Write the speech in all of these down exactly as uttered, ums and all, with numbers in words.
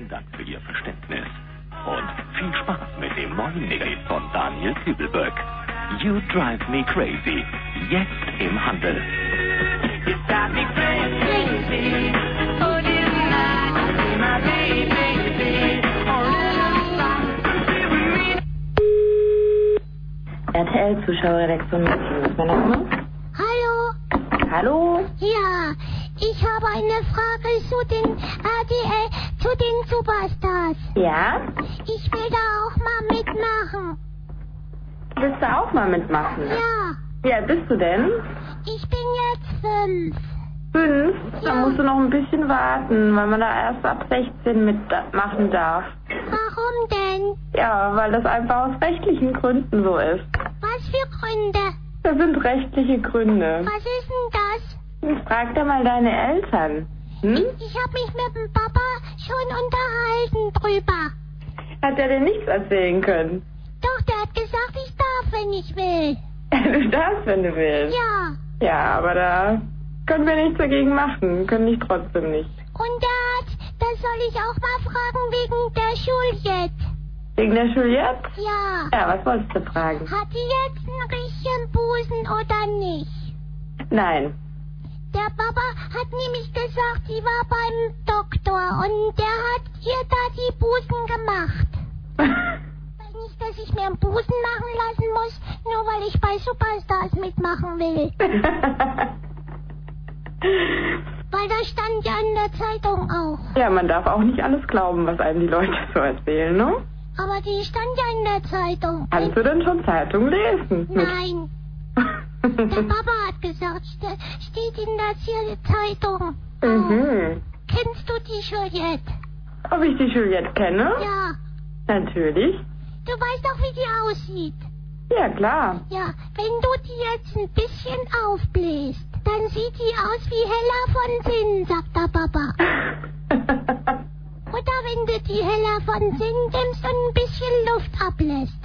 Vielen Dank für Ihr Verständnis. Und viel Spaß mit dem neuen Hit von Daniel Kübelberg. You Drive Me Crazy. Jetzt im Handel. You drive me crazy. Oh, dear night, my baby. R T L-Zuschauerredaktion Martin, mein Name. Hallo? Hallo? Ja, ich habe eine Frage zu den R T L, zu den Superstars. Ja? Ich will da auch mal mitmachen. Willst du auch mal mitmachen? Ja, Wie alt bist du denn? ich bin jetzt fünf. Fünf? Ja. Dann musst du noch ein bisschen warten, weil man da erst ab sechzehn mitmachen darf. Warum denn? Ja, weil das einfach aus rechtlichen Gründen so ist. Was für Gründe? Das sind rechtliche Gründe. Was ist denn das? Frag doch mal deine Eltern. Hm? Ich habe mich mit dem Papa schon unterhalten drüber. Hat er dir nichts erzählen können? Doch, der hat gesagt, ich darf, wenn ich will. Du darfst, wenn du willst. Ja, Ja, aber da können wir nichts dagegen machen. Können ich trotzdem nicht. und der hat, das soll ich auch mal fragen wegen der Juliette. Wegen der Juliette? Ja. Ja, was wolltest du fragen? Hat die jetzt einen richtigen Busen oder nicht? Nein. Der Papa hat nämlich gesagt, sie war beim Doktor und der hat ihr da die Busen gemacht. Weil nicht, dass ich mir einen Busen machen lassen muss, nur weil ich bei Superstars mitmachen will. Weil das stand ja in der Zeitung auch. Ja, man darf auch nicht alles glauben, was einem die Leute so erzählen, ne? Aber die stand ja in der Zeitung. Kannst du denn schon Zeitung lesen? Nein. Der Papa hat gesagt, ste- steht in der Zie- Zeitung. Mhm. Kennst du die Juliette? Ob ich die Juliette kenne? Ja. Natürlich. Du weißt doch, wie die aussieht. Ja, klar. Ja, wenn du die jetzt ein bisschen aufbläst, dann sieht die aus wie Hella von Sinn, sagt der Papa. Oder wenn du die Hella von Sinn nimmst und ein bisschen Luft ablässt.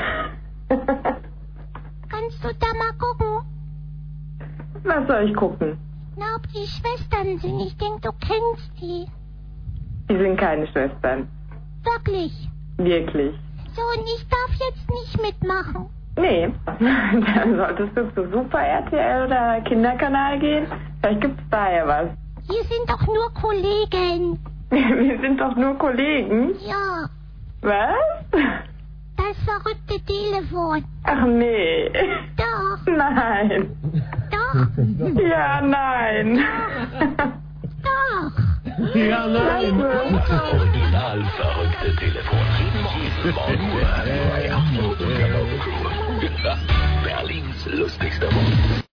Kannst du da mal gucken? Was soll ich gucken? Na, ob die Schwestern sind. Ich denke, du kennst die. Die sind keine Schwestern. Wirklich. Wirklich. So, und ich darf jetzt nicht mitmachen. Nee. Dann solltest du zu Super R T L oder Kinderkanal gehen. Vielleicht gibt's da ja was. Wir sind doch nur Kollegen. Wir sind doch nur Kollegen. Ja, Was? das verrückte Telefon. Ach nee. Doch, Nein. doch, Ja, nein. doch. Ja, nein. Das original verrückte Telefon. Jeden Morgen bei Afro und Karaoke. Berlins lustigster Morgen.